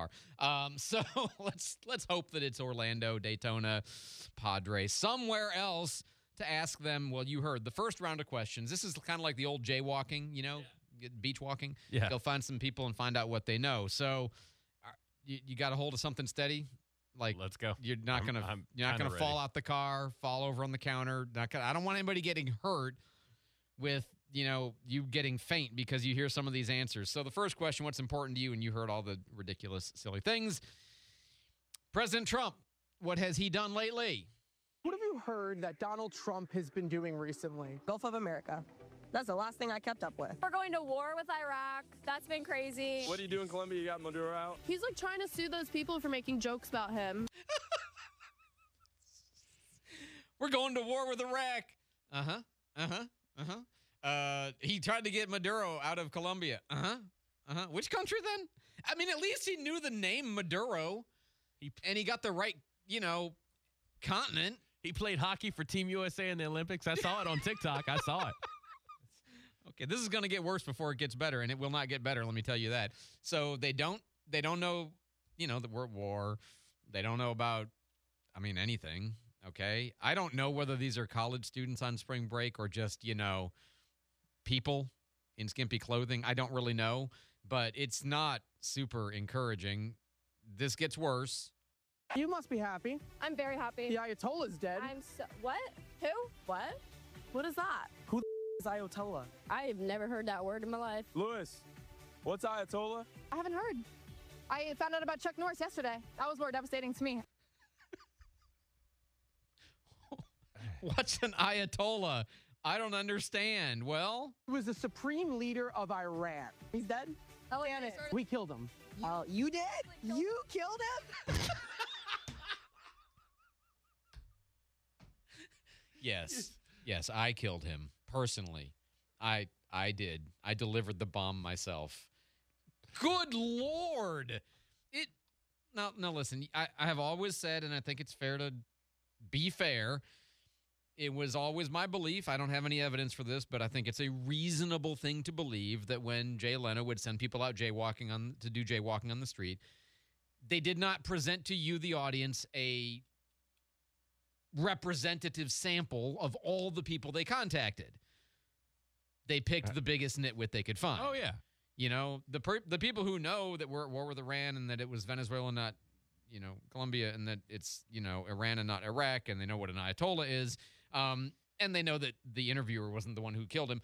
are. So let's hope that it's Orlando, Daytona, Padres, somewhere else to ask them. Well, you heard the first round of questions. This is kind of like the old jaywalking, beach walking. Yeah. Go find some people and find out what they know. So you got a hold of something steady. Like, let's go. You're not gonna fall out the car, fall over on the counter. I don't want anybody getting hurt with you getting faint because you hear some of these answers. So the first question: what's important to you? And you heard all the ridiculous, silly things. President Trump, what has he done lately? What have you heard that Donald Trump has been doing recently? Gulf of America. That's the last thing I kept up with. We're going to war with Iraq. That's been crazy. What do you do in Colombia? You got Maduro out? He's like trying to sue those people for making jokes about him. We're going to war with Iraq. He tried to get Maduro out of Colombia. Which country then? I mean, at least he knew the name Maduro, and he got the right, continent. He played hockey for Team USA in the Olympics. I saw it on TikTok. I saw it. Okay, this is going to get worse before it gets better, and it will not get better, let me tell you that. So they don't know, the word war. They don't know about, anything, okay? I don't know whether these are college students on spring break or just, people in skimpy clothing. I don't really know, but it's not super encouraging. This gets worse. You must be happy. I'm very happy. The Ayatollah's dead. What? Who? What? What is that? Who the is Ayatollah? I have never heard that word in my life. Lewis, what's Ayatollah? I haven't heard. I found out about Chuck Norris yesterday. That was more devastating to me. What's an Ayatollah? I don't understand. Well, He was the supreme leader of Iran. He's dead? Oh, yeah. We killed him. You did? You killed him? Yes, I killed him personally. I did. I delivered the bomb myself. Good Lord! Now listen. I have always said, and I think it's fair to be fair. It was always my belief. I don't have any evidence for this, but I think it's a reasonable thing to believe that when Jay Leno would send people out jaywalking to do jaywalking on the street, they did not present to you, the audience, a representative sample of all the people they contacted. They picked the biggest nitwit they could find. Oh, yeah. The people who know that we're at war with Iran and that it was Venezuela, not, Colombia, and that it's, Iran and not Iraq, and they know what an Ayatollah is, and they know that the interviewer wasn't the one who killed him.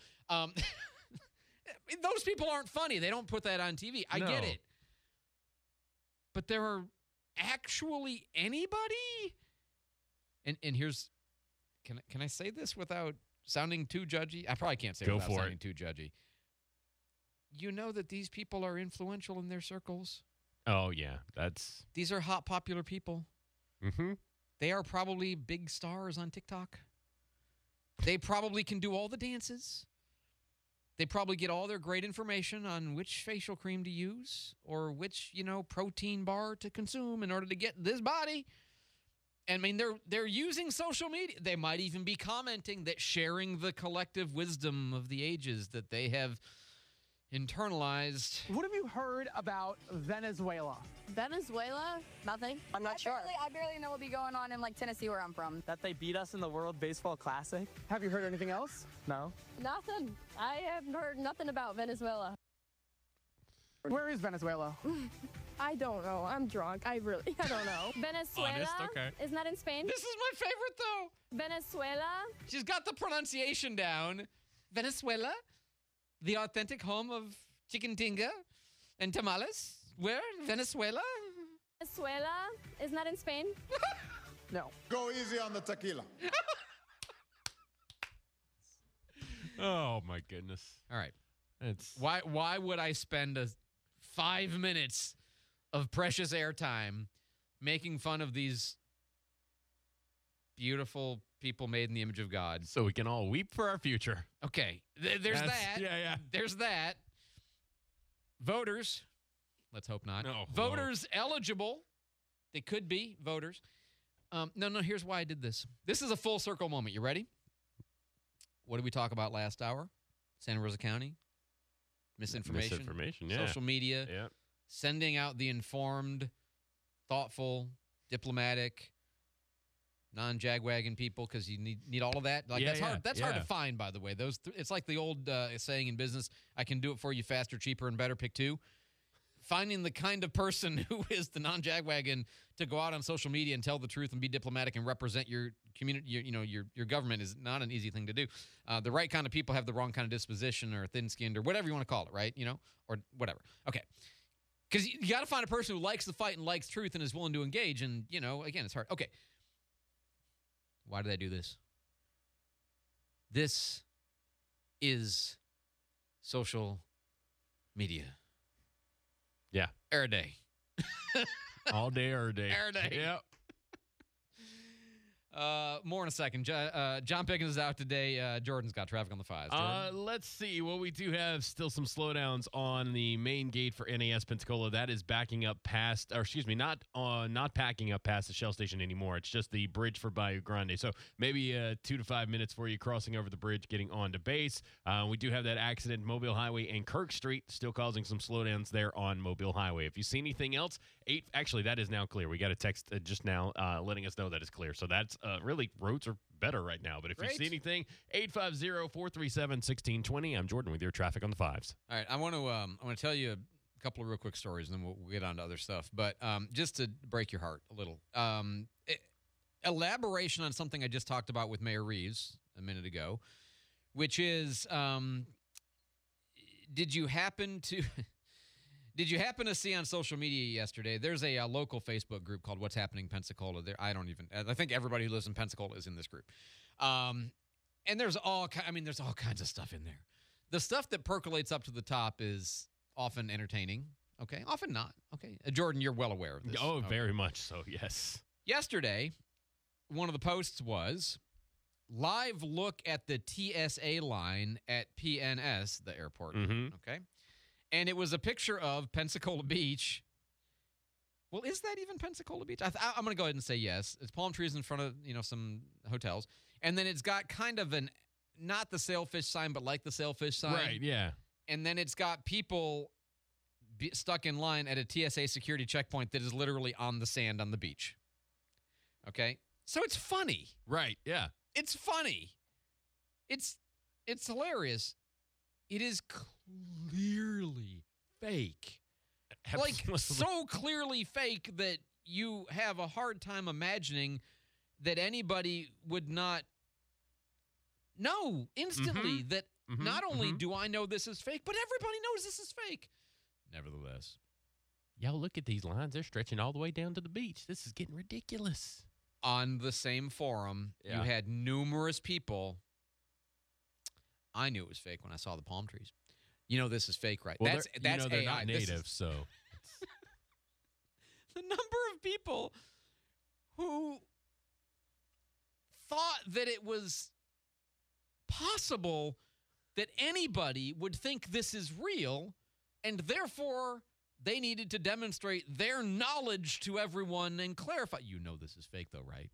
Those people aren't funny. They don't put that on TV. I get it. But there are actually anybody? And here's, can I say this without sounding too judgy? I probably can't say it without sounding too judgy. You know that these people are influential in their circles? Oh, yeah. These are hot, popular people. Mm-hmm. They are probably big stars on TikTok. They probably can do all the dances. They probably get all their great information on which facial cream to use or which, protein bar to consume in order to get this body. They're using social media. They might even be commenting that sharing the collective wisdom of the ages that they have internalized. What have you heard about Venezuela? Venezuela? Nothing. I'm not sure. I barely know what'll be going on in Tennessee where I'm from. That they beat us in the World Baseball Classic? Have you heard anything else? No. Nothing. I have heard nothing about Venezuela. Where is Venezuela? I don't know. I'm drunk. I don't know. Venezuela? Honest? Okay. Isn't that in Spain? This is my favorite, though. Venezuela? She's got the pronunciation down. Venezuela, the authentic home of chicken tinga and tamales. Where? Venezuela? Venezuela? Isn't that in Spain? No. Go easy on the tequila. Oh, my goodness. All right. It's Why would I spend 5 minutes of precious airtime making fun of these beautiful people made in the image of God? so we can all weep for our future. Okay, there's that. Yeah. There's that. Voters, let's hope not. No. Voters eligible. They could be voters. No, here's why I did this. This is a full circle moment. You ready? What did we talk about last hour? Santa Rosa County? Misinformation. Yeah. Social media. Yeah. sending out the informed, thoughtful, diplomatic, non-jagwagon people, because you need all of that. Like that's hard. That's hard to find, by the way. It's like the old saying in business: "I can do it for you faster, cheaper, and better. Pick two." Finding the kind of person who is the non-jagwagon to go out on social media and tell the truth and be diplomatic and represent your community, your government is not an easy thing to do. The right kind of people have the wrong kind of disposition or thin-skinned or whatever you want to call it, right? Or whatever. Okay. Because you got to find a person who likes the fight and likes truth and is willing to engage. And, again, it's hard. Okay. Why did I do this? This is social media. Yeah. Air day. All day, every day. Air day. Yep. More in a second. John Pickens is out today. Jordan's got traffic on the 5s. Let's see. Well, we do have still some slowdowns on the main gate for NAS Pensacola. That is backing up past, or excuse me, not packing up past the Shell station anymore. It's just the bridge for Bayou Grande. So maybe 2 to 5 minutes for you crossing over the bridge, getting on to base. We do have that accident, Mobile Highway and Kirk Street, still causing some slowdowns there on Mobile Highway. If you see anything else, actually, that is now clear. We got a text just now letting us know that it's clear. So that's really, roads are better right now. But if you see anything, 850-437-1620. I'm Jordan with your traffic on the 5s. All right, I want to tell you a couple of real quick stories, and then we'll get on to other stuff. But just to break your heart a little, elaboration on something I just talked about with Mayor Reeves a minute ago, which is, did you happen to see on social media yesterday? There's a local Facebook group called What's Happening Pensacola. I think everybody who lives in Pensacola is in this group. And there's all kinds of stuff in there. The stuff that percolates up to the top is often entertaining. Okay, often not. Okay, Jordan, you're well aware of this. Oh, very much so. Yes. Yesterday, one of the posts was live look at the TSA line at PNS, the airport. Mm-hmm. Okay. And it was a picture of Pensacola Beach. Well, is that even Pensacola Beach? I'm going to go ahead and say yes. It's palm trees in front of, some hotels. And then it's got kind of not the sailfish sign, but like the sailfish sign. Right, yeah. And then it's got people stuck in line at a TSA security checkpoint that is literally on the sand on the beach. Okay? So it's funny. Right, yeah. It's funny. It's hilarious. It is clearly fake. Like, so clearly fake that you have a hard time imagining that anybody would not know instantly that not only do I know this is fake, but everybody knows this is fake. Nevertheless. Yo, look at these lines. They're stretching all the way down to the beach. This is getting ridiculous. On the same forum, you had numerous people. I knew it was fake when I saw the palm trees. This is fake, right? Well, that's they're AI. not native, so. The number of people who thought that it was possible that anybody would think this is real, and therefore they needed to demonstrate their knowledge to everyone and clarify. You know this is fake, though, right?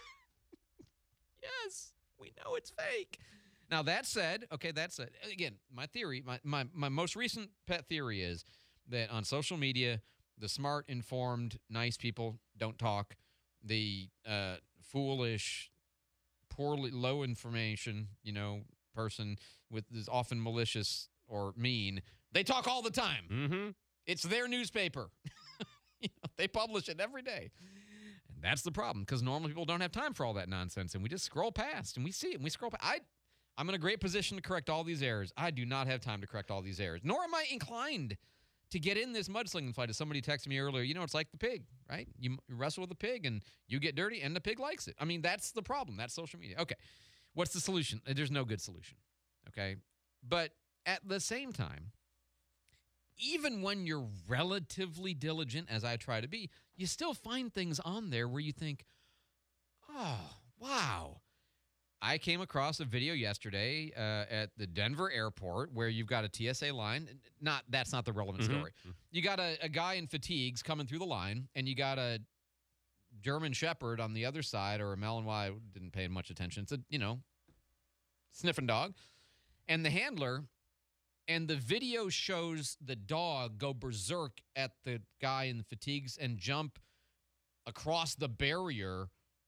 Yes, we know it's fake. Now, that said, again, my theory, my most recent pet theory is that on social media, the smart, informed, nice people don't talk. The foolish, poorly, low information, person is often malicious or mean. They talk all the time. Mm-hmm. It's their newspaper. They publish it every day. And that's the problem, because normal people don't have time for all that nonsense, and we just scroll past, and we see it, and we scroll past. I'm in a great position to correct all these errors. I do not have time to correct all these errors, nor am I inclined to get in this mudslinging fight. As somebody texted me earlier, it's like the pig, right? You wrestle with the pig, and you get dirty, and the pig likes it. I mean, that's the problem. That's social media. Okay, what's the solution? There's no good solution, okay? But at the same time, even when you're relatively diligent, as I try to be, you still find things on there where you think, oh, wow. I came across a video yesterday at the Denver airport where you've got a TSA line. That's not the relevant story. You got a guy in fatigues coming through the line, and you got a German Shepherd on the other side, or a Malinois. Didn't pay much attention. It's a, sniffing dog. And the handler And the video shows the dog go berserk at the guy in the fatigues and jump across the barrier.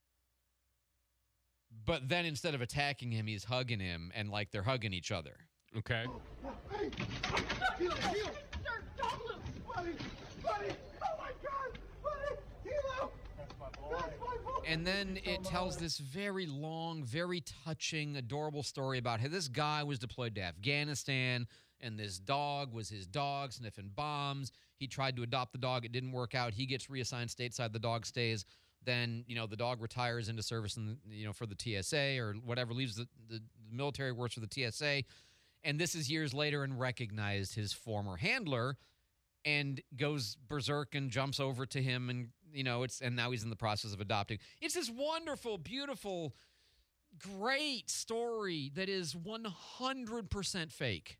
But then instead of attacking him, he's hugging him, and like they're hugging each other. Okay. Hey! Heel! Sir, don't look! Buddy! Oh my God! Buddy! Hilo! That's my boy. And then it tells this very long, very touching, adorable story about how this guy was deployed to Afghanistan, and this dog was his dog sniffing bombs. He tried to adopt the dog. It didn't work out. He gets reassigned stateside. The dog stays. Then, the dog retires into service for the TSA or whatever, leaves the military, works for the TSA. And this is years later, and recognized his former handler and goes berserk and jumps over to him. And, and now he's in the process of adopting. It's this wonderful, beautiful, great story that is 100% fake.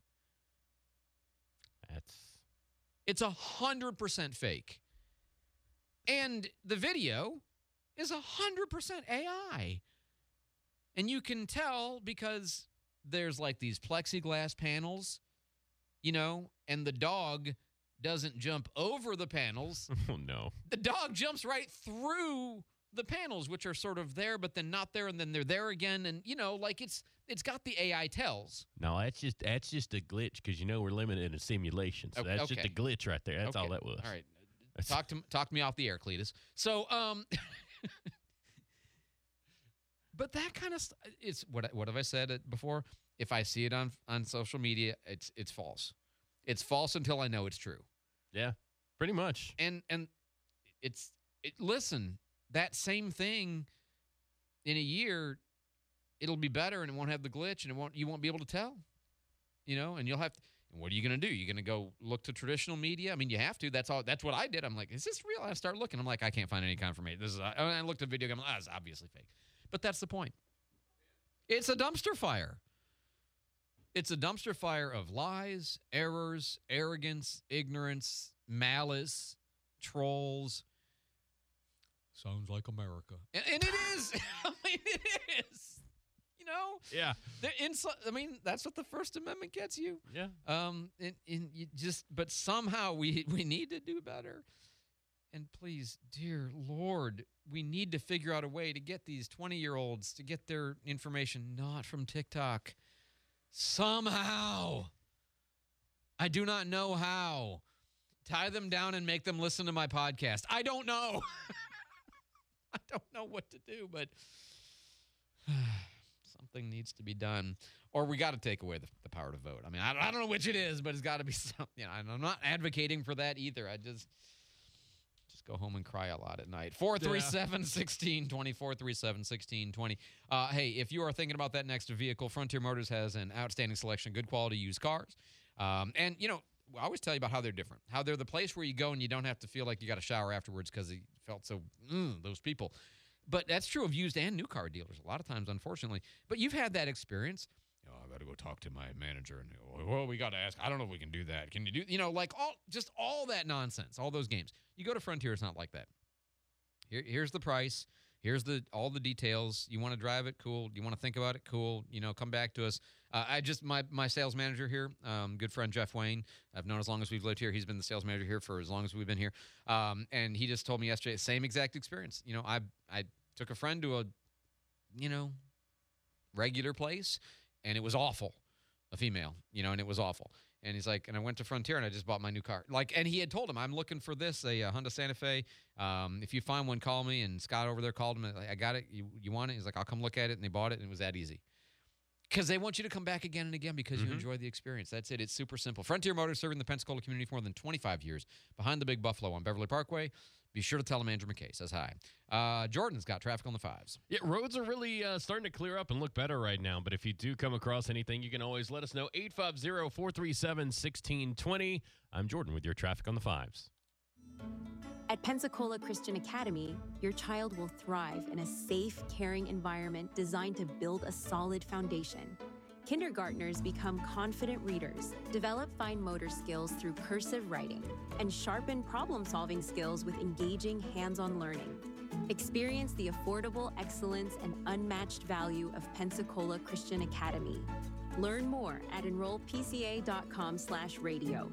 It's 100% fake. And the video is 100% AI. And you can tell because there's like these plexiglass panels, and the dog doesn't jump over the panels. Oh, no. The dog jumps right through the panels, which are sort of there, but then not there, and then they're there again. And, it's got the AI tells. No, that's just a glitch because, we're limited in a simulation. So that's just a glitch right there. That's all that was. All right. Talk to me off the air, Cletus. So, but that kind of it's what have I said before? If I see it on social media, it's false. It's false until I know it's true. Yeah, pretty much. And listen, that same thing in a year, it'll be better and it won't have the glitch and you won't be able to tell. And you'll have to. And what are you going to do? You're going to go look to traditional media? I mean, you have to. That's what I did. I'm like, is this real? I start looking. I'm like, I can't find any confirmation. I looked at video. I'm like, it's obviously fake. But that's the point. It's a dumpster fire. It's a dumpster fire of lies, errors, arrogance, ignorance, malice, trolls. Sounds like America. And it is. I mean, it is. Yeah. That's what the First Amendment gets you. Yeah. But somehow we need to do better. And please, dear Lord, we need to figure out a way to get these 20-year-olds to get their information not from TikTok. Somehow. I do not know how. Tie them down and make them listen to my podcast. I don't know. I don't know what to do, but something needs to be done. Or we got to take away the power to vote. I mean, I don't know which it is, but it's got to be something. I'm not advocating for that either. I just go home and cry a lot at night. 437-1620, 437-1620. Hey, if you are thinking about that next vehicle, Frontier Motors has an outstanding selection of good quality used cars. And, I always tell you about how they're different, how they're the place where you go and you don't have to feel like you got to shower afterwards because you felt so, those people. But that's true of used and new car dealers a lot of times, unfortunately. But you've had that experience. I got to go talk to my manager. And, well, we got to ask. I don't know if we can do that. Can you do, like all that nonsense, all those games. You go to Frontier, it's not like that. Here's the price. Here's all the details. You want to drive it? Cool. You want to think about it? Cool. Come back to us. My sales manager here, good friend Jeff Wayne, I've known as long as we've lived here. He's been the sales manager here for as long as we've been here. And he just told me yesterday, same exact experience. I took a friend to a, regular place, and it was awful. A female, and it was awful. And he's like, and I went to Frontier and I just bought my new car. And he had told him, I'm looking for this, a Honda Santa Fe. If you find one, call me. And Scott over there called him. I got it. You want it? He's like, I'll come look at it. And they bought it, and it was that easy. Because they want you to come back again and again because you enjoy the experience. That's it. It's super simple. Frontier Motors, serving the Pensacola community for more than 25 years. Behind the Big Buffalo on Beverly Parkway. Be sure to tell them Andrew McKay says hi. Jordan's got traffic on the 5s. Yeah, roads are really starting to clear up and look better right now. But if you do come across anything, you can always let us know. 850-437-1620. I'm Jordan with your traffic on the 5s. At Pensacola Christian Academy, your child will thrive in a safe, caring environment designed to build a solid foundation. Kindergartners become confident readers, develop fine motor skills through cursive writing, and sharpen problem-solving skills with engaging hands-on learning. Experience the affordable excellence and unmatched value of Pensacola Christian Academy. Learn more at enrollpca.com/radio.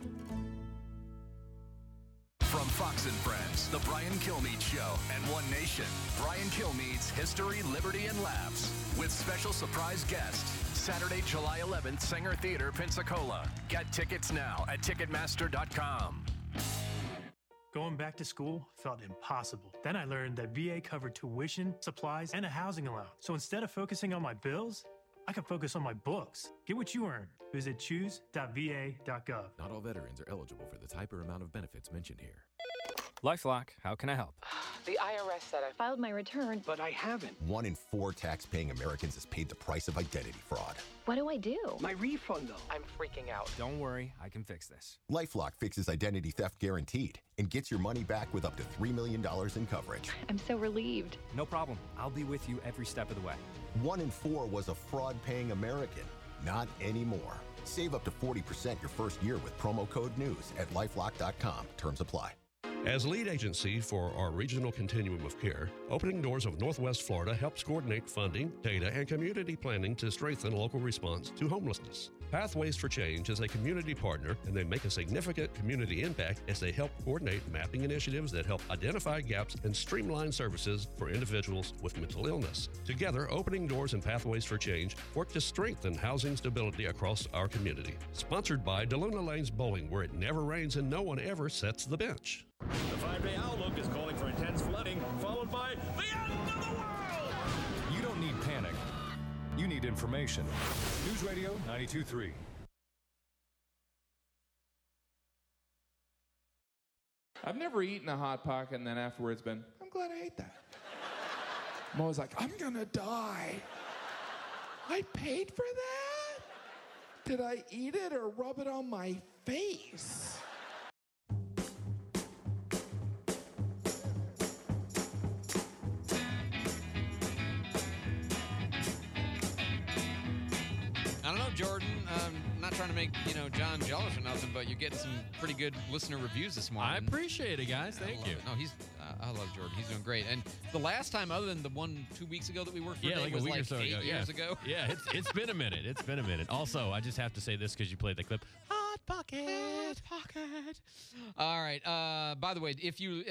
From Fox and Friends, The Brian Kilmeade Show, and One Nation, Brian Kilmeade's History, Liberty, and Laughs, with special surprise guest, Saturday, July 11th, Sanger Theater, Pensacola. Get tickets now at Ticketmaster.com. Going back to school felt impossible. Then I learned that VA covered tuition, supplies, and a housing allowance. So instead of focusing on my bills, I could focus on my books. Get what you earn. Visit choose.va.gov. Not all veterans are eligible for the type or amount of benefits mentioned here. LifeLock, how can I help? The IRS said I filed my return, but I haven't. 1 in 4 tax-paying Americans has paid the price of identity fraud. What do I do? My refund, though. I'm freaking out. Don't worry, I can fix this. LifeLock fixes identity theft guaranteed and gets your money back with up to $3 million in coverage. I'm so relieved. No problem. I'll be with you every step of the way. 1 in 4 was a fraud-paying American. Not anymore. Save up to 40% your first year with promo code NEWS at LifeLock.com. Terms apply. As lead agency for our regional continuum of care, Opening Doors of Northwest Florida helps coordinate funding, data, and community planning to strengthen local response to homelessness. Pathways for Change is a community partner, and they make a significant community impact as they help coordinate mapping initiatives that help identify gaps and streamline services for individuals with mental illness. Together, Opening Doors and Pathways for Change work to strengthen housing stability across our community. Sponsored by DeLuna Lanes Bowling, where it never rains and no one ever sets the bench. The 5-day outlook is calling for intense flooding, followed by the end of the world! You don't need panic. You need information. News Radio 92.3. I've never eaten a Hot Pocket and then afterwards been, I'm glad I ate that. I'm always like, I'm gonna die. I paid for that? Did I eat it or rub it on my face? I don't know, Jordan. I'm not trying to make, John jealous or nothing, but you're getting some pretty good listener reviews this morning. I appreciate it, guys. Thank you. No, I love Jordan. He's doing great. And the last time, other than the 2 weeks ago that we worked for, like was a week or so 8 ago. years ago. Yeah, it's been a minute. It's been a minute. Also, I just have to say this because you played the clip. Hot Pocket. Hot Pocket. All right. By the way, if you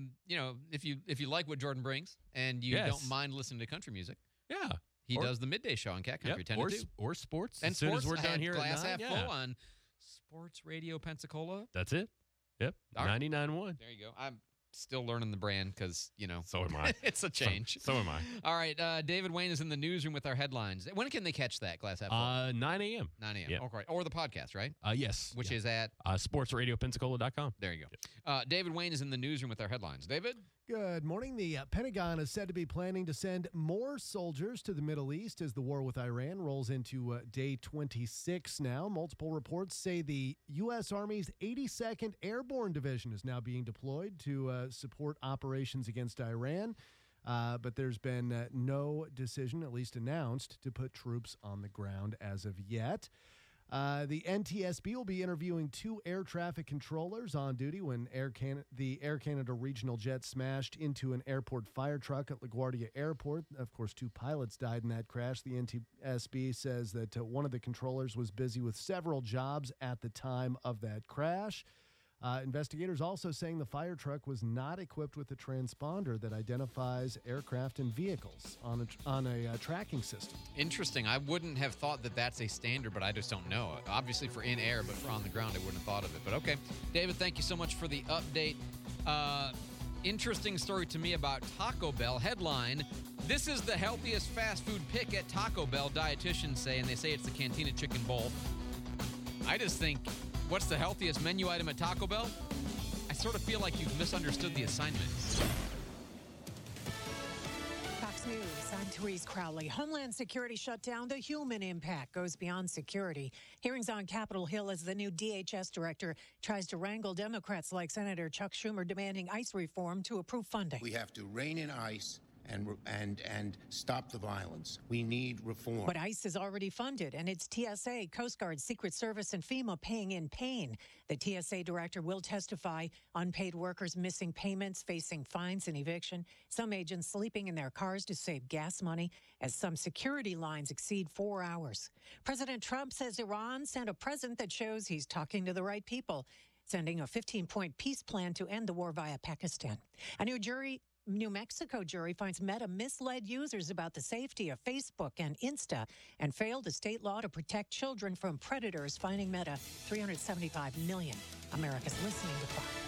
like what Jordan brings and you don't mind listening to country music, he does the midday show on Cat Country 10 to 2. Or sports. And as soon as we're done here glass at 9, half full on Sports Radio Pensacola. That's it. Yep. 99.1. There you go. I'm still learning the brand because, So am I. it's a change. So am I. All right. David Wayne is in the newsroom with our headlines. When can they catch that, Glass Half Full? 9 a.m. 9 a.m. Yep. Okay. Or the podcast, right? Yes. Which is at? SportsRadioPensacola.com. There you go. David Wayne is in the newsroom with our headlines. David? Good morning. The Pentagon is said to be planning to send more soldiers to the Middle East as the war with Iran rolls into day 26 now. Multiple reports say the U.S. Army's 82nd Airborne Division is now being deployed to support operations against Iran. But there's been no decision, at least announced, to put troops on the ground as of yet. The NTSB will be interviewing 2 air traffic controllers on duty when the Air Canada regional jet smashed into an airport fire truck at LaGuardia Airport. Of course, 2 pilots died in that crash. The NTSB says that one of the controllers was busy with several jobs at the time of that crash. Investigators also saying the fire truck was not equipped with a transponder that identifies aircraft and vehicles on a tracking system. Interesting. I wouldn't have thought that that's a standard, but I just don't know. Obviously for in air, but for on the ground, I wouldn't have thought of it. But okay. David, thank you so much for the update. Interesting story to me about Taco Bell. Headline, this is the healthiest fast food pick at Taco Bell, dietitians say, and they say it's the Cantina Chicken Bowl. I just think, what's the healthiest menu item at Taco Bell? I sort of feel like you've misunderstood the assignment. Fox News, I'm Therese Crowley. Homeland Security shutdown, the human impact goes beyond security. Hearings on Capitol Hill as the new DHS director tries to wrangle Democrats like Senator Chuck Schumer demanding ICE reform to approve funding. We have to rein in ICE and stop the violence. We need reform. But ICE is already funded, and it's TSA, Coast Guard, Secret Service, and FEMA paying in pain. The TSA director will testify. Unpaid workers missing payments, facing fines and eviction. Some agents sleeping in their cars to save gas money, as some security lines exceed 4 hours. President Trump says Iran sent a present that shows he's talking to the right people, sending a 15-point peace plan to end the war via Pakistan. A New Mexico jury finds Meta misled users about the safety of Facebook and Insta and failed a state law to protect children from predators, fining Meta $375 million. America's listening to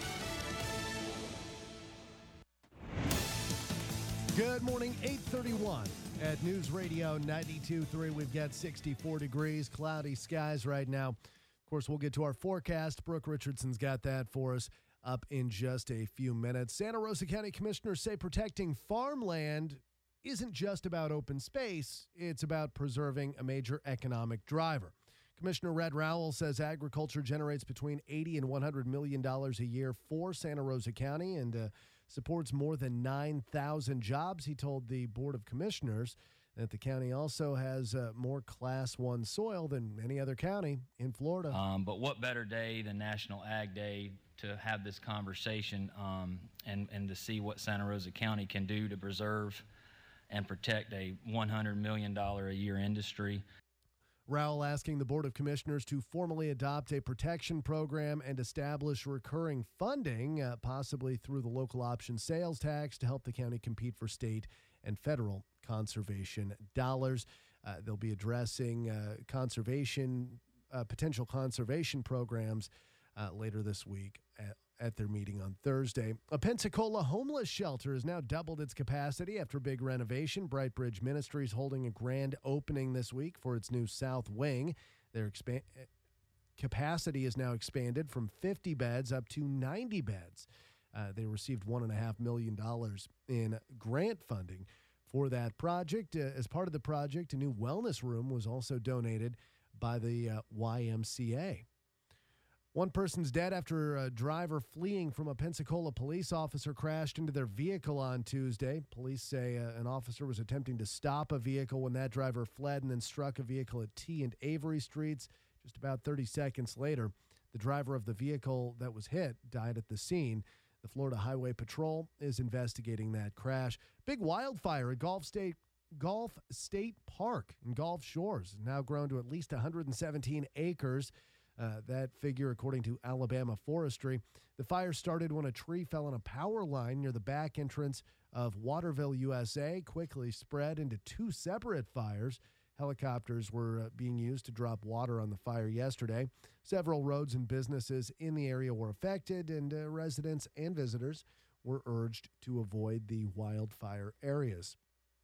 Fox. Good morning, 8:31 at News Radio 92.3. We've got 64 degrees, cloudy skies right now. Of course, we'll get to our forecast. Brooke Richardson's got that for us up in just a few minutes. Santa Rosa County Commissioners say protecting farmland isn't just about open space. It's about preserving a major economic driver. Commissioner Red Rowell says agriculture generates between $80 and $100 million a year for Santa Rosa County and supports more than 9,000 jobs. He told the Board of Commissioners that the county also has more Class 1 soil than any other county in Florida. But what better day than National Ag Day to have this conversation and to see what Santa Rosa County can do to preserve and protect a $100 million a year industry. Rowell asking the Board of Commissioners to formally adopt a protection program and establish recurring funding, possibly through the local option sales tax, to help the county compete for state and federal conservation dollars. They'll be addressing potential conservation programs later this week at their meeting on Thursday. A Pensacola homeless shelter has now doubled its capacity after a big renovation. Bright Bridge Ministries holding a grand opening this week for its new south wing. Their capacity is now expanded from 50 beds up to 90 beds. They received $1.5 million in grant funding for that project. As part of the project, a new wellness room was also donated by the YMCA. One person's dead after a driver fleeing from a Pensacola police officer crashed into their vehicle on Tuesday. Police say an officer was attempting to stop a vehicle when that driver fled and then struck a vehicle at T and Avery Streets. Just about 30 seconds later, the driver of the vehicle that was hit died at the scene. The Florida Highway Patrol is investigating that crash. Big wildfire at Gulf State Park in Gulf Shores has now grown to at least 117 acres. That figure, according to Alabama Forestry. The fire started when a tree fell on a power line near the back entrance of Waterville, USA, quickly spread into two separate fires. Helicopters were being used to drop water on the fire yesterday. Several roads and businesses in the area were affected, and residents and visitors were urged to avoid the wildfire areas.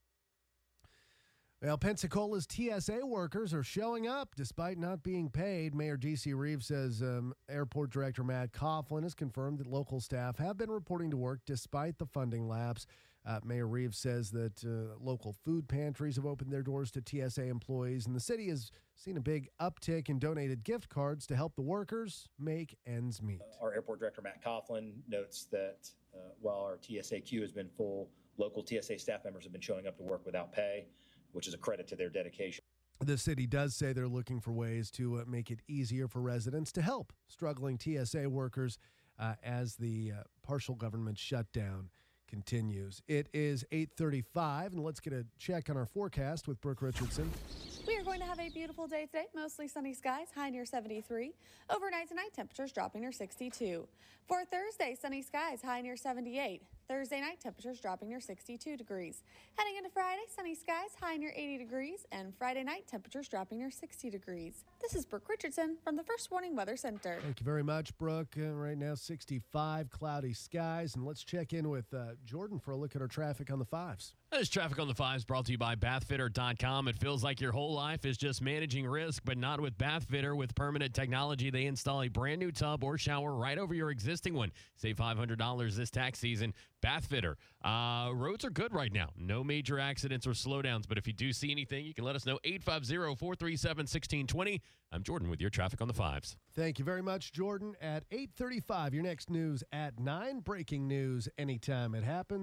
Well, Pensacola's TSA workers are showing up despite not being paid. Mayor D.C. Reeves says Airport Director Matt Coughlin has confirmed that local staff have been reporting to work despite the funding lapse. Mayor Reeves says that local food pantries have opened their doors to TSA employees, and the city has seen a big uptick in donated gift cards to help the workers make ends meet. Our Airport Director Matt Coughlin notes that while our TSA queue has been full, local TSA staff members have been showing up to work without pay, which is a credit to their dedication. The city does say they're looking for ways to make it easier for residents to help struggling TSA workers as the partial government shutdown continues. It is 8:35, and let's get a check on our forecast with Brooke Richardson. We are going to have a beautiful day today. Mostly sunny skies, high near 73. Overnight tonight, temperatures dropping near 62. For Thursday, sunny skies, high near 78. Thursday night, temperatures dropping near 62 degrees. Heading into Friday, sunny skies, high near 80 degrees. And Friday night, temperatures dropping near 60 degrees. This is Brooke Richardson from the First Warning Weather Center. Thank you very much, Brooke. Right now, 65, cloudy skies. And let's check in with Jordan for a look at our traffic on the fives. This traffic on the fives brought to you by bathfitter.com. It feels like your whole life is just managing risk, but not with Bathfitter. With permanent technology, they install a brand new tub or shower right over your existing one. Save $500 this tax season. Bathfitter. Roads are good right now. No major accidents or slowdowns, but if you do see anything, you can let us know. 850-437-1620. I'm Jordan with your traffic on the fives. Thank you very much, Jordan. At 8:35, your next news at 9. Breaking news anytime it happens.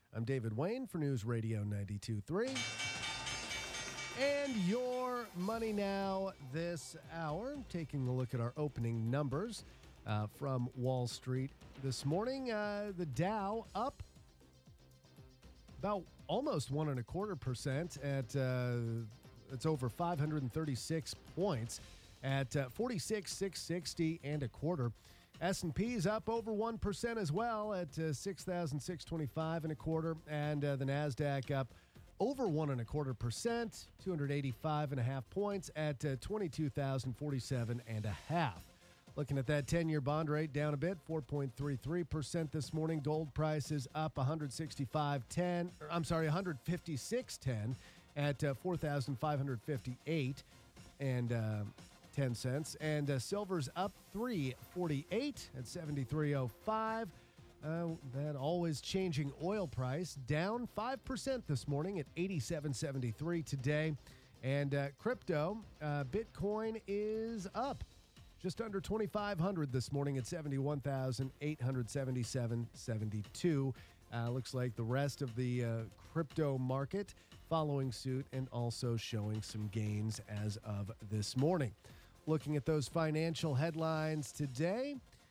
I'm David Wayne for News Radio 92.3. And your money now this hour, taking a look at our opening numbers from Wall Street this morning. The Dow up about almost 1.25% at it's over 536 points at 46,660 and a quarter. S&P is up over 1% as well at 6,625 and a quarter, and the Nasdaq up over 1.25%, 285.5 points at 22,047 and a half. Looking at that 10-year bond rate down a bit, 4.33% this morning. Gold prices up 156.10 at 4,558 and 10 cents. And silver's up 3.48 at 73.05. That always changing oil price down 5% this morning at 87.73 today. And crypto, Bitcoin is up just under 2,500 this morning at 71,877.72. Looks like the rest of the crypto market following suit and also showing some gains as of this morning. Looking at those financial headlines today,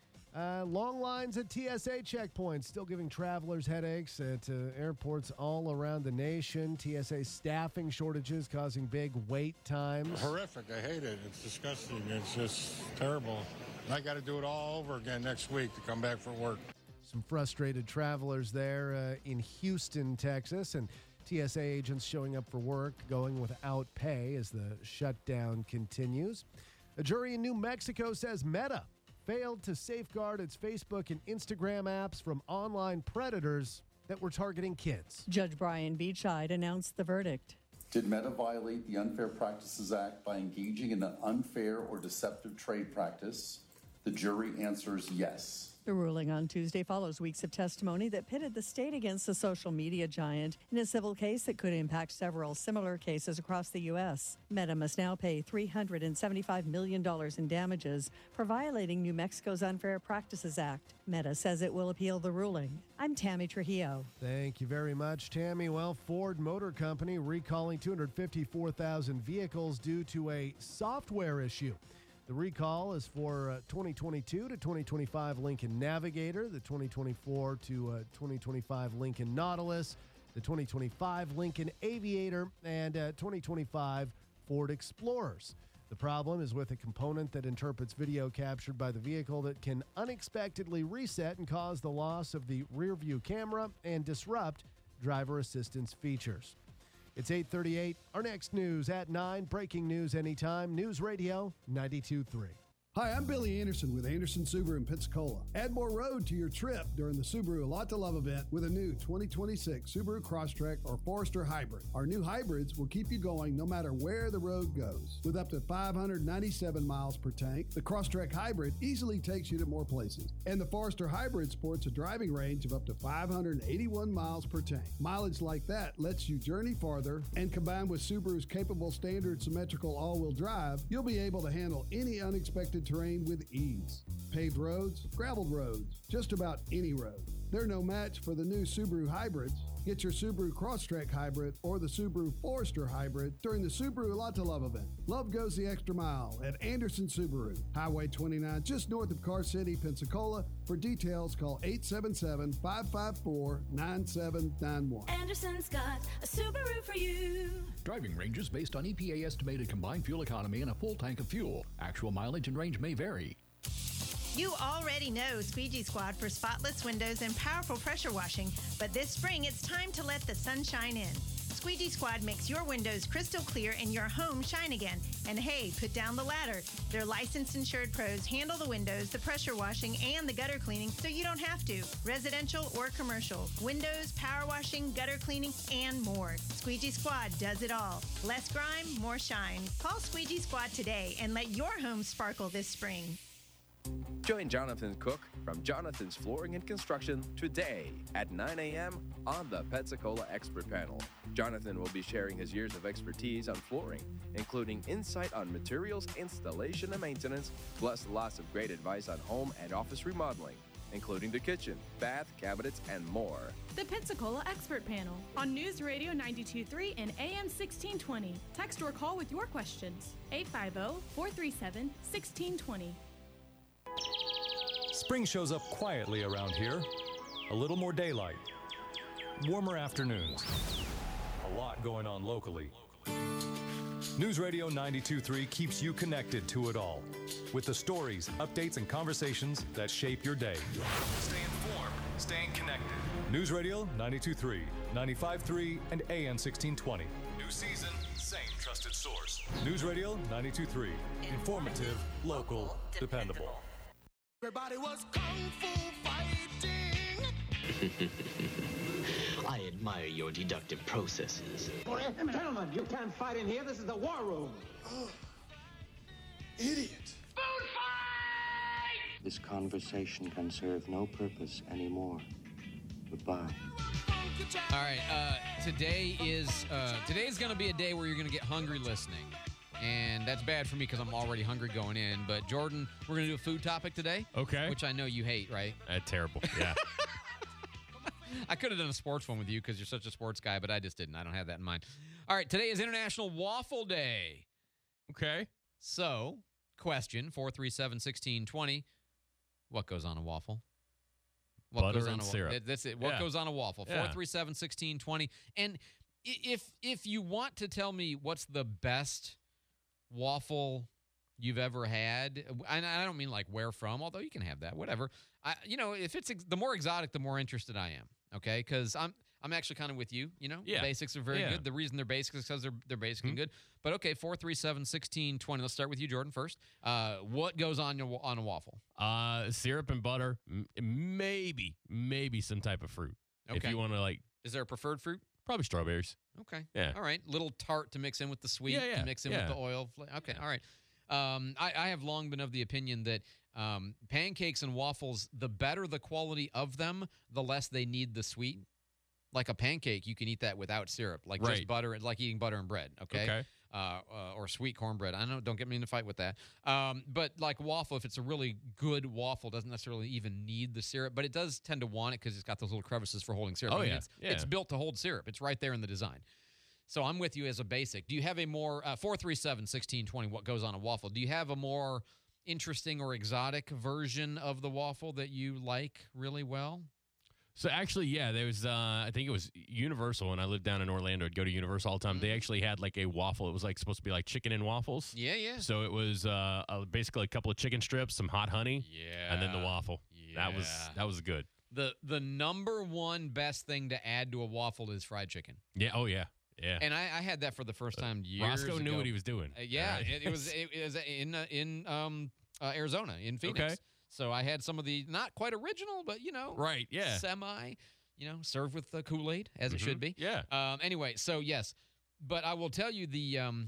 long lines at TSA checkpoints still giving travelers headaches at airports all around the nation. TSA staffing shortages causing big wait times. Horrific. I hate it. It's disgusting. It's just terrible. I got to do it all over again next week to come back for work. Some frustrated travelers there in Houston, Texas, and TSA agents showing up for work, going without pay as the shutdown continues. A jury in New Mexico says Meta failed to safeguard its Facebook and Instagram apps from online predators that were targeting kids. Judge Brian Beachide announced the verdict. Did Meta violate the Unfair Practices Act by engaging in an unfair or deceptive trade practice? The jury answers yes. The ruling on Tuesday follows weeks of testimony that pitted the state against the social media giant in a civil case that could impact several similar cases across the U.S. Meta must now pay $375 million in damages for violating New Mexico's Unfair Practices Act. Meta says it will appeal the ruling. I'm Tammy Trujillo. Thank you very much, Tammy. Well, Ford Motor Company recalling 254,000 vehicles due to a software issue. The recall is for 2022 to 2025 Lincoln Navigator, the 2024 to 2025 Lincoln Nautilus, the 2025 Lincoln Aviator, and 2025 Ford Explorers. The problem is with a component that interprets video captured by the vehicle that can unexpectedly reset and cause the loss of the rear view camera and disrupt driver assistance features. It's 8:38. Our next news at 9. Breaking news anytime. News Radio 92.3. Hi, I'm Billy Anderson with Anderson Subaru in Pensacola. Add more road to your trip during the Subaru A Lot to Love event with a new 2026 Subaru Crosstrek or Forester Hybrid. Our new hybrids will keep you going no matter where the road goes. With up to 597 miles per tank, the Crosstrek Hybrid easily takes you to more places. And the Forester Hybrid sports a driving range of up to 581 miles per tank. Mileage like that lets you journey farther, and combined with Subaru's capable standard symmetrical all-wheel drive, you'll be able to handle any unexpected terrain with ease. Paved roads, graveled roads, just about any road. They're no match for the new Subaru hybrids. Get your Subaru Crosstrek Hybrid or the Subaru Forester Hybrid during the Subaru A Lot to Love event. Love goes the extra mile at Anderson Subaru, Highway 29, just north of Car City, Pensacola. For details, call 877-554-9791. Anderson's got a Subaru for you. Driving ranges based on EPA estimated combined fuel economy and a full tank of fuel. Actual mileage and range may vary. You already know Squeegee Squad for spotless windows and powerful pressure washing, but this spring it's time to let the sunshine in. Squeegee Squad makes your windows crystal clear and your home shine again. And hey, put down the ladder. Their licensed insured pros handle the windows, the pressure washing, and the gutter cleaning so you don't have to. Residential or commercial. Windows, power washing, gutter cleaning, and more. Squeegee Squad does it all. Less grime, more shine. Call Squeegee Squad today and let your home sparkle this spring. Join Jonathan Cook from Jonathan's Flooring and Construction today at 9 a.m. on the Pensacola Expert Panel. Jonathan will be sharing his years of expertise on flooring, including insight on materials, installation, and maintenance, plus lots of great advice on home and office remodeling. including the kitchen, bath, cabinets, and more. The Pensacola Expert Panel on News Radio 92.3 and AM 1620. Text or call with your questions. 850-437-1620. Spring shows up quietly around here. A little more daylight, warmer afternoons, a lot going on locally. News Radio 92.3 keeps you connected to it all with the stories, updates, and conversations that shape your day. Stay informed, staying connected. News Radio 92.3, 95.3, and AM 1620. New season, same trusted source. News Radio 92.3, informative, local, dependable. Everybody was kung fu fighting. I admire your deductive processes. Gentlemen, you can't fight in here. This is the war room. Idiot. Food fight! This conversation can serve no purpose anymore. Goodbye. All right, today's going to be a day where you're going to get hungry listening. And that's bad for me because I'm already hungry going in. But, Jordan, we're going to do a food topic today. Okay. Which I know you hate, right? Terrible, yeah. I could have done a sports one with you because you're such a sports guy, but I just didn't. I don't have that in mind. All right, today is International Waffle Day. Okay. So, question, 437-1620. What goes on a waffle? Butter and syrup. That's it. What goes on a waffle? 437-1620. And if you want to tell me what's the best waffle you've ever had, and I don't mean like where from, although you can have that, whatever. If it's the more exotic, the more interested I am. Okay, because I'm actually kind of with you. The basics are very good. The reason they're basic is because they're basic and good. But okay, 437-1620. Let's start with you, Jordan, first. What goes on a waffle? Syrup and butter, maybe some type of fruit. Okay. If you want to is there a preferred fruit? Probably strawberries. Okay. Yeah. All right. Little tart to mix in with the sweet. To mix in with the oil. Okay. All right. I have long been of the opinion that pancakes and waffles, the better the quality of them, the less they need the sweet. Like a pancake, you can eat that without syrup, just butter. It's like eating butter and bread, okay? Or sweet cornbread. I know, don't get me in a fight with that. But like waffle, if it's a really good waffle, doesn't necessarily even need the syrup, but it does tend to want it because it's got those little crevices for holding syrup. It's built to hold syrup. It's right there in the design. So I'm with you as a basic. Do you have a more 437-1620? What goes on a waffle? Do you have a more interesting or exotic version of the waffle that you like really well? So actually, there was, I think it was Universal. When I lived down in Orlando, I'd go to Universal all the time. They actually had like a waffle. It was like supposed to be like chicken and waffles. Yeah. So it was basically a couple of chicken strips, some hot honey, and then the waffle. Yeah. That was good. The number one best thing to add to a waffle is fried chicken. Yeah. Oh yeah. Yeah. And I had that for the first time years Roscoe knew ago. what he was doing. It was in Arizona, in Phoenix. Okay. So I had some of the not quite original, but right, yeah, semi, served with the Kool-Aid as it should be. Yeah. Anyway, so yes, but I will tell you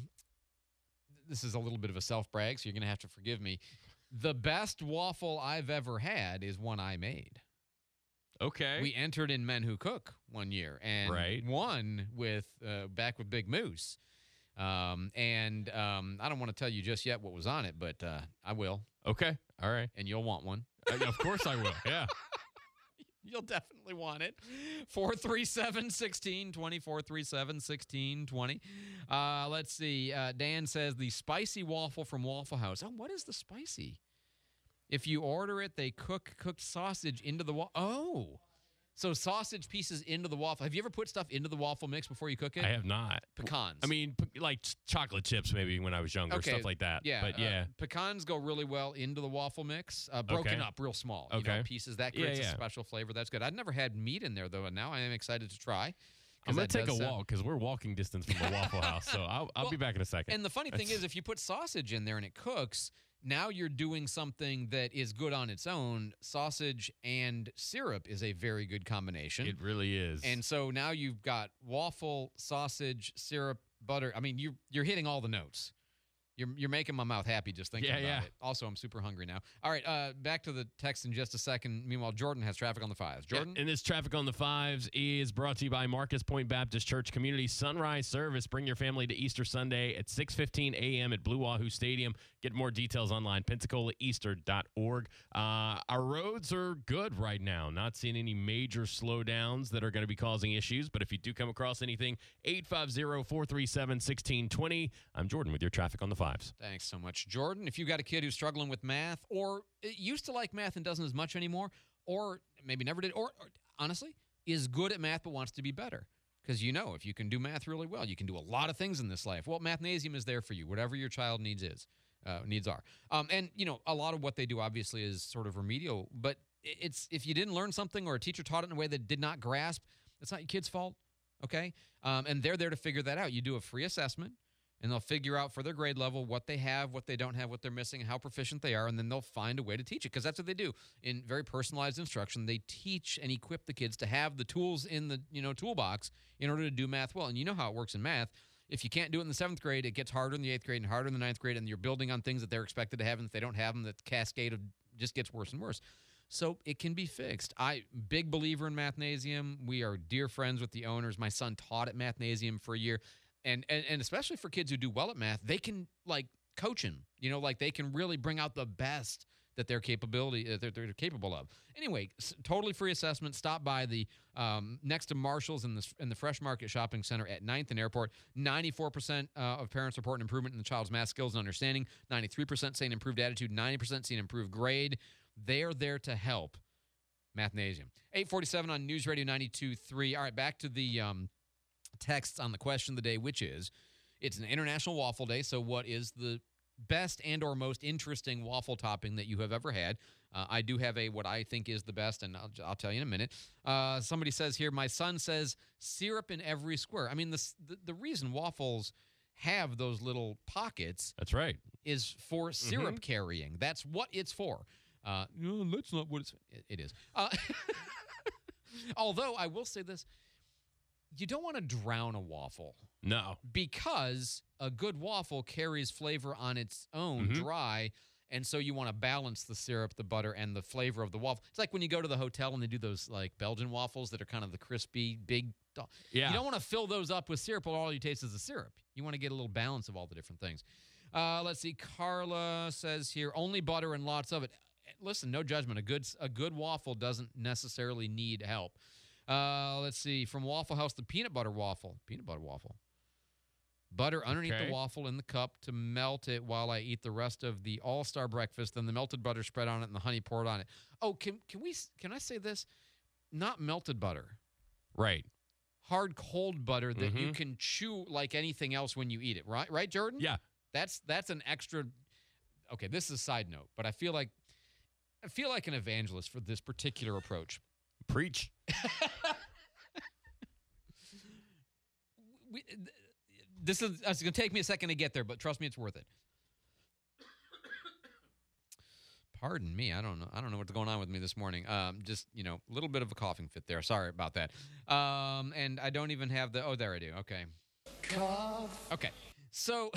this is a little bit of a self-brag, so you're gonna have to forgive me. The best waffle I've ever had is one I made. Okay. We entered in Men Who Cook one year and won with back with Big Moose. I don't want to tell you just yet what was on it, but I will. Okay. All right. And you'll want one. Of course I will. Yeah. You'll definitely want it. 437-1620, 437-1620. Let's see. Dan says the spicy waffle from Waffle House. Oh, what is the spicy? If you order it, they cook cooked sausage into the waffle. Oh. So sausage pieces into the waffle. Have you ever put stuff into the waffle mix before you cook it? I have not. Pecans. I mean, like chocolate chips maybe when I was younger, stuff like that. Yeah. But yeah. Pecans go really well into the waffle mix, broken up real small pieces. That creates a special flavor. That's good. I'd never had meat in there, though, and now I am excited to try. I'm going to take a walk because we're walking distance from the Waffle House, so I'll be back in a second. And the funny thing is, if you put sausage in there and it cooks, now you're doing something that is good on its own. Sausage and syrup is a very good combination. It really is. And so now you've got waffle, sausage, syrup, butter. I mean, you're hitting all the notes. You're making my mouth happy just thinking about Yeah. it. Also, I'm super hungry now. All right, back to the text in just a second. Meanwhile, Jordan has traffic on the 5s. Jordan? Yeah, and this traffic on the 5s is brought to you by Marcus Point Baptist Church Community Sunrise Service. Bring your family to Easter Sunday at 6:15 a.m. at Blue Wahoo Stadium. Get more details online, PensacolaEaster.org. Our roads are good right now. Not seeing any major slowdowns that are going to be causing issues. But if you do come across anything, 850-437-1620. I'm Jordan with your traffic on the 5s. Thanks so much, Jordan. If you've got a kid who's struggling with math, or used to like math and doesn't as much anymore, or maybe never did, or honestly is good at math but wants to be better, because if you can do math really well, you can do a lot of things in this life. Well, Mathnasium is there for you, whatever your child needs are. And a lot of what they do obviously is sort of remedial, but it's if you didn't learn something or a teacher taught it in a way that did not grasp, it's not your kid's fault, okay? And they're there to figure that out. You do a free assessment, and they'll figure out for their grade level what they have, what they don't have, what they're missing, how proficient they are, and then they'll find a way to teach it, because that's what they do. In very personalized instruction, they teach and equip the kids to have the tools in the toolbox in order to do math well. And you know how it works in math. If you can't do it in the 7th grade, it gets harder in the 8th grade and harder in the 9th grade, and you're building on things that they're expected to have, and if they don't have them, the cascade of just gets worse and worse. So it can be fixed. Big believer in Mathnasium. We are dear friends with the owners. My son taught at Mathnasium for a year. And especially for kids who do well at math, they can coach him. They can really bring out the best that they're capable of. Anyway, totally free assessment. Stop by the next to Marshall's in the Fresh Market Shopping Center at 9th and Airport. 94% of parents report an improvement in the child's math skills and understanding. 93% saying improved attitude. 90% saying improved grade. They're there to help. Mathnasium. 847 on News Radio 92.3. All right, back to the texts on the question of the day, which is, it's an International Waffle Day, so what is the best and or most interesting waffle topping that you have ever had? I do have what I think is the best, and I'll tell you in a minute. Somebody says here, my son says syrup in every square. I mean, the reason waffles have those little pockets, that's right, is for syrup carrying. That's what it's for. No, that's not what it is. Although I will say this, you don't want to drown a waffle. No. Because a good waffle carries flavor on its own dry, and so you want to balance the syrup, the butter, and the flavor of the waffle. It's like when you go to the hotel and they do those Belgian waffles that are kind of the crispy, big. Yeah. You don't want to fill those up with syrup, all you taste is the syrup. You want to get a little balance of all the different things. Let's see. Carla says here, only butter and lots of it. Listen, no judgment. A good waffle doesn't necessarily need help. Let's see. From Waffle House, the peanut butter waffle. Butter underneath the waffle in the cup to melt it while I eat the rest of the all-star breakfast. Then the melted butter spread on it and the honey poured on it. Oh, can I say this? Not melted butter. Right. Hard, cold butter that you can chew like anything else when you eat it. Right, Jordan? Yeah. That's an extra. Okay, this is a side note, but I feel like an evangelist for this particular approach. Preach. It's going to take me a second to get there, but trust me, it's worth it. Pardon me. I don't know what's going on with me this morning. Just, a little bit of a coughing fit there. Sorry about that. And I don't even have oh, there I do. Okay. Cough. Okay. So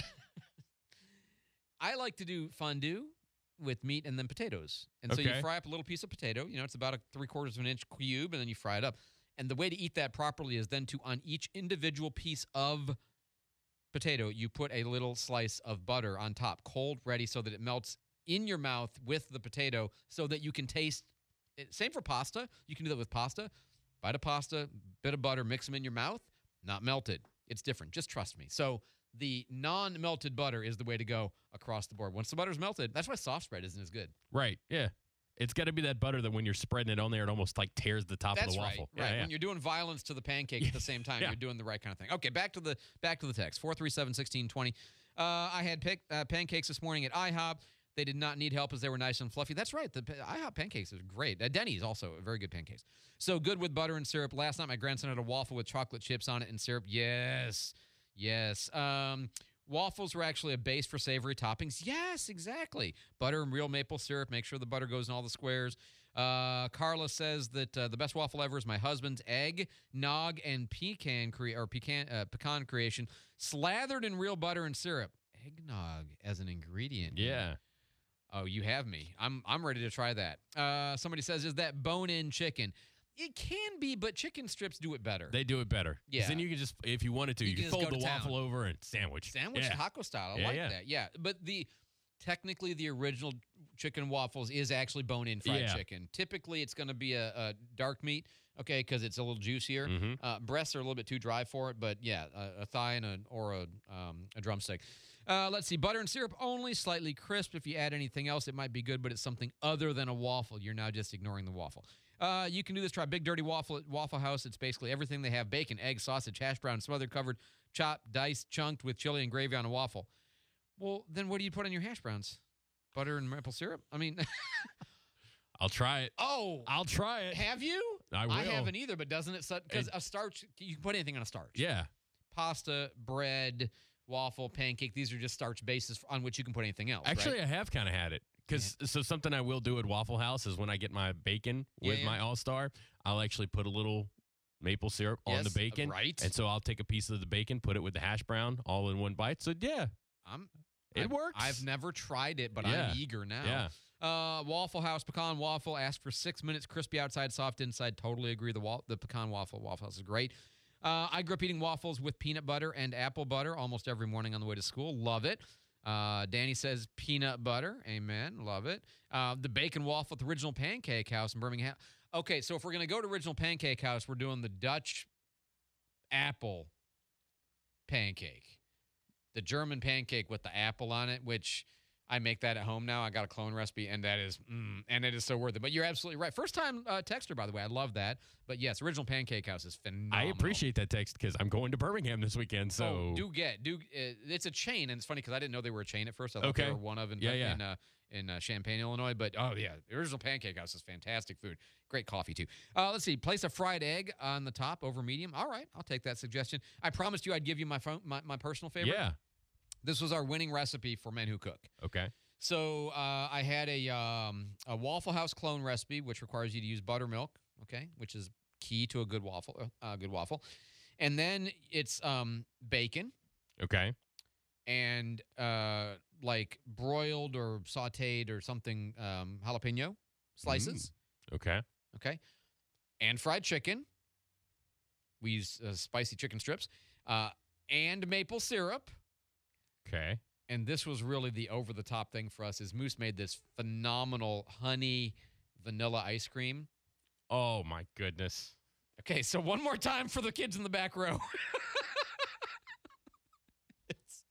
I like to do fondue with meat and then potatoes. And so you fry up a little piece of potato. It's about 3/4 of an inch cube, and then you fry it up. And the way to eat that properly is then on each individual piece of potato, you put a little slice of butter on top, cold, ready, so that it melts in your mouth with the potato so that you can taste it. Same for pasta. You can do that with pasta. Bite of pasta, bit of butter, mix them in your mouth, not melted. It's different. Just trust me. So the non-melted butter is the way to go across the board. Once the butter's melted, that's why soft spread isn't as good. Right, yeah. It's got to be that butter that when you're spreading it on there, it almost tears the top of the waffle. Right. When you're doing violence to the pancake at the same time, you're doing the right kind of thing. Okay, back to the text. 437-1620. I had pancakes this morning at IHOP. They did not need help as they were nice and fluffy. That's right. The IHOP pancakes are great. Denny's also very good pancakes. So good with butter and syrup. Last night, my grandson had a waffle with chocolate chips on it and syrup. Yes. Waffles were actually a base for savory toppings. Yes, exactly. Butter and real maple syrup. Make sure the butter goes in all the squares. Carla says that the best waffle ever is my husband's egg, nog, and pecan creation slathered in real butter and syrup. Eggnog as an ingredient. Yeah. Oh, you have me. I'm ready to try that. Somebody says, is that bone-in chicken? It can be, but chicken strips do it better. They do it better. 'Cause Yeah. then you can just, if you wanted to, you can just fold go the to waffle town. over and sandwich. Sandwich Yeah. taco style. I Yeah, like yeah. that. Yeah. But technically the original chicken waffles is actually bone-in fried Yeah. chicken. Typically it's going to be a dark meat, okay, because it's a little juicier. Mhm. Breasts are a little bit too dry for it, but yeah, a thigh and a drumstick. Let's see. Butter and syrup only, slightly crisp. If you add anything else, it might be good, but it's something other than a waffle. You're now just ignoring the waffle. You can do this. Try Big Dirty Waffle at Waffle House. It's basically everything they have: bacon, egg, sausage, hash brown, smothered, covered, chopped, diced, chunked with chili and gravy on a waffle. Well, then what do you put on your hash browns? Butter and maple syrup? I mean, I'll try it. oh, I'll try it. have you? I will. I haven't either, but doesn't it? Because a starch, you can put anything on a starch. Yeah. Pasta, bread, waffle, pancake. These are just starch bases on which you can put anything else. Actually, right? I have kind of had it. So something I will do at Waffle House is when I get my bacon with Yeah. my All-Star, I'll actually put a little maple syrup on the Yes, bacon. right. And so I'll take a piece of the bacon, put it with the hash brown all in one bite. So, yeah. It works. I've never tried it, but Yeah. I'm eager now. Yeah. Waffle House pecan waffle. Ask for 6 minutes, crispy outside, soft inside. Totally agree. The pecan waffle House is great. I grew up eating waffles with peanut butter and apple butter almost every morning on the way to school. Love it. Danny says peanut butter. Amen. Love it. The bacon waffle at the Original Pancake House in Birmingham. Okay, so if we're going to go to Original Pancake House, we're doing the Dutch apple pancake. The German pancake with the apple on it, which I make that at home now. I got a clone recipe, and that is, and it is so worth it. But you're absolutely right. First time texter, by the way. I love that. But yes, Original Pancake House is phenomenal. I appreciate that text because I'm going to Birmingham this weekend. So It's a chain, and it's funny because I didn't know they were a chain at first. I thought they Okay. were one of in Champaign, Illinois. But the Original Pancake House is fantastic food. Great coffee too. Let's see. Place a fried egg on the top over medium. All right, I'll take that suggestion. I promised you I'd give you my personal favorite. Yeah. This was our winning recipe for Men Who Cook. Okay. So I had a Waffle House clone recipe, which requires you to use buttermilk, okay, which is key to a good waffle. And then it's bacon. Okay. And like broiled or sautéed or something jalapeno slices. Okay. Okay. And fried chicken. We use spicy chicken strips. And maple syrup. Okay. And this was really the over-the-top thing for us is Moose made this phenomenal honey vanilla ice cream. Oh, my goodness. Okay, so one more time for the kids in the back row. It's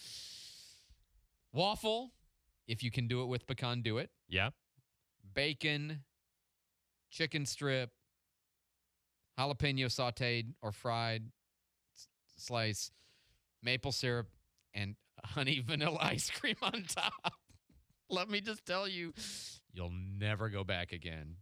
waffle, if you can do it with pecan, do it. Yeah. Bacon, chicken strip, jalapeno sautéed or fried slice, maple syrup, and honey vanilla ice cream on top. Let me just tell you, you'll never go back again.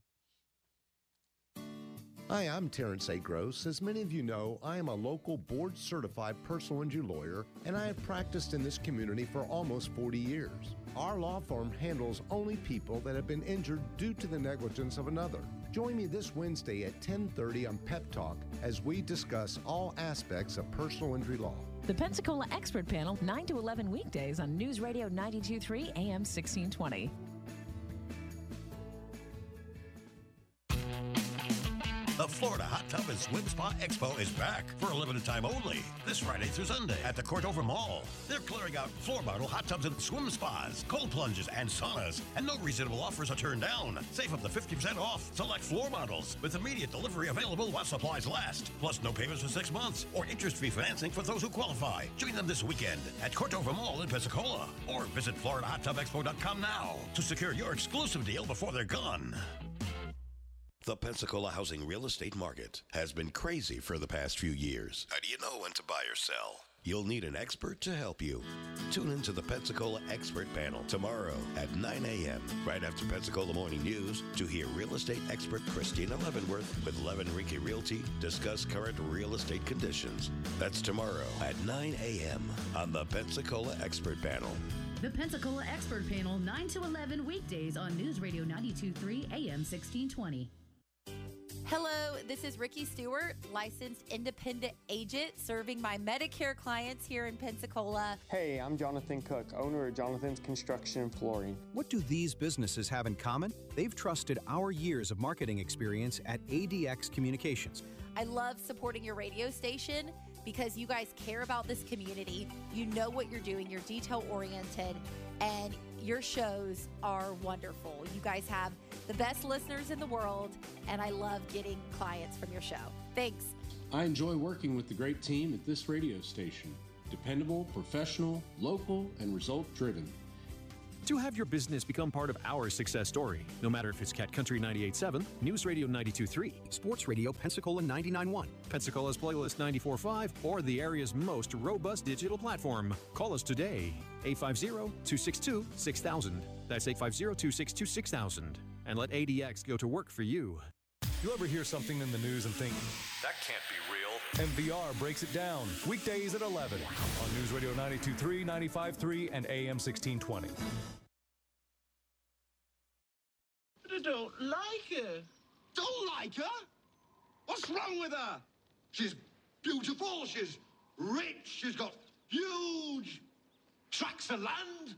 Hi, I'm Terrence A. Gross. As many of you know, I am a local board-certified personal injury lawyer, and I have practiced in this community for almost 40 years. Our law firm handles only people that have been injured due to the negligence of another. Join me this Wednesday at 10:30 on Pep Talk as we discuss all aspects of personal injury law. The Pensacola Expert Panel, 9 to 11 weekdays on News Radio 92.3 AM 1620. The Florida Hot Tub and Swim Spa Expo is back for a limited time only, this Friday through Sunday at the Cordover Mall. They're clearing out floor model hot tubs and swim spas, cold plunges, and saunas, and no reasonable offers are turned down. Save up to 50% off select floor models with immediate delivery available while supplies last. Plus no payments for 6 months or interest-free financing for those who qualify. Join them this weekend at Cordover Mall in Pensacola or visit FloridaHotTubExpo.com now to secure your exclusive deal before they're gone. The Pensacola housing real estate market has been crazy for the past few years. How do you know when to buy or sell? You'll need an expert to help you. Tune into the Pensacola Expert Panel tomorrow at 9 a.m. right after Pensacola Morning News to hear real estate expert Christina Leavenworth with Leavenrinky Realty discuss current real estate conditions. That's tomorrow at 9 a.m. on the Pensacola Expert Panel. The Pensacola Expert Panel, 9 to 11 weekdays on News Radio 92.3 AM 1620. Hello, this is Ricky Stewart, licensed independent agent serving my Medicare clients here in Pensacola. Hey, I'm Jonathan Cook, owner of Jonathan's Construction and Flooring. What do these businesses have in common? They've trusted our years of marketing experience at ADX Communications. I love supporting your radio station because you guys care about this community. You know what you're doing, you're detail-oriented, and your shows are wonderful. You guys have the best listeners in the world, and I love getting clients from your show. Thanks. I enjoy working with the great team at this radio station. Dependable, professional, local, and result-driven. To have your business become part of our success story, no matter if it's Cat Country 98.7, News Radio 92.3, Sports Radio Pensacola 99.1, Pensacola's Playlist 94.5, or the area's most robust digital platform. Call us today, 850-262-6000. That's 850-262-6000. And let ADX go to work for you. You ever hear something in the news and think, that can't be real? MVR breaks it down. Weekdays at 11 on News Radio 92.3, 95.3, and AM 1620. I don't like her. Don't like her? What's wrong with her? She's beautiful, she's rich, she's got huge tracts of land.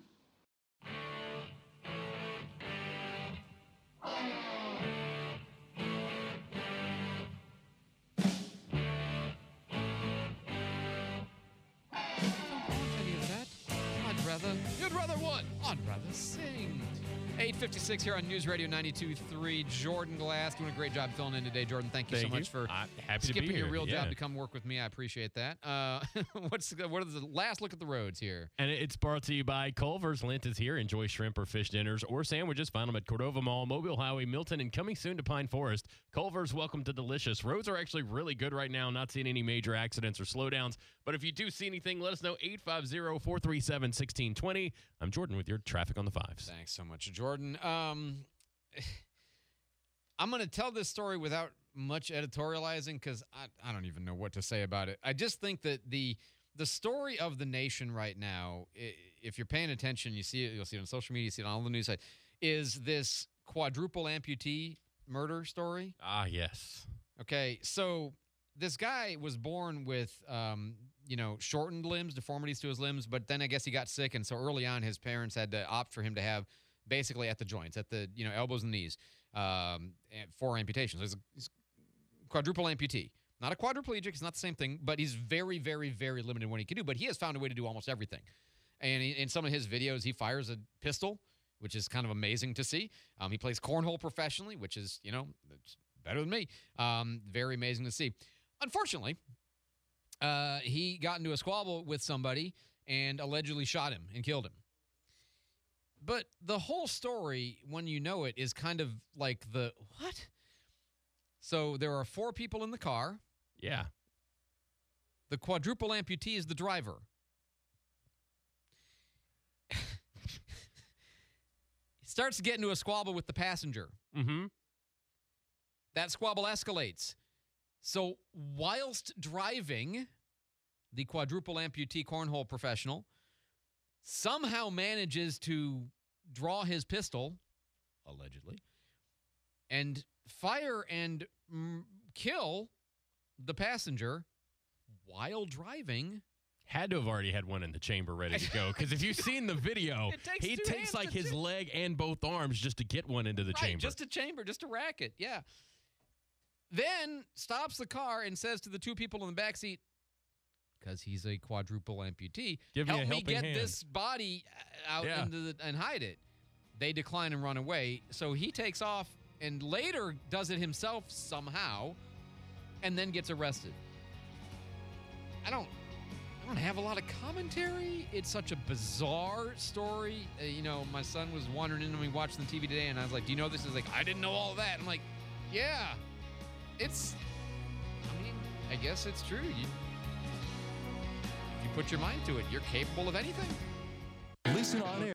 You'd rather what? I'd rather sing. 8:56 here on News Radio 92.3. Jordan Glass doing a great job filling in today. Jordan, thank you so much for skipping your real job to come work with me. I appreciate that. What is the last look at the roads here? And it's brought to you by Culver's. Lent is here. Enjoy shrimp or fish dinners or sandwiches. Find them at Cordova Mall, Mobile Highway, Milton, and coming soon to Pine Forest. Culver's, welcome to Delicious. Roads are actually really good right now. Not seeing any major accidents or slowdowns. But if you do see anything, let us know. 850-437-1620. I'm Jordan with your traffic on the fives. Thanks so much, Jordan. I'm going to tell this story without much editorializing because I don't even know what to say about it. I just think that the story of the nation right now, if you're paying attention, you see it, you'll see it on social media, you see it on all the news sites, is this quadruple amputee murder story. Ah, yes. Okay, so this guy was born with, shortened limbs, deformities to his limbs, but then I guess he got sick, and so early on his parents had to opt for him to have basically at the joints, at the elbows and knees, 4 amputations. So he's quadruple amputee. Not a quadriplegic. It's not the same thing, but he's very, very, very limited in what he can do. But he has found a way to do almost everything. And in some of his videos, he fires a pistol, which is kind of amazing to see. He plays cornhole professionally, which is, it's better than me. Very amazing to see. Unfortunately, he got into a squabble with somebody and allegedly shot him and killed him. But the whole story, when you know it, is kind of like the what? So there are 4 people in the car. Yeah. The quadruple amputee is the driver. He starts to get into a squabble with the passenger. Mm-hmm. That squabble escalates. So whilst driving, the quadruple amputee cornhole professional somehow manages to draw his pistol, allegedly, and fire and kill the passenger while driving. Had to have already had one in the chamber ready to go. Because if you've seen the video, he takes like his leg and both arms just to get one into the chamber. Just to rack it, yeah. Then stops the car and says to the 2 people in the back seat, because he's a quadruple amputee, help me get this body out and hide it. They decline and run away. So he takes off and later does it himself somehow and then gets arrested. I don't have a lot of commentary. It's such a bizarre story. My son was wandering in and we watched the TV today and I was like, do you know this? Is like, I didn't know all of that. I'm like, yeah, I guess it's true. You put your mind to it, you're capable of anything. Listen on air.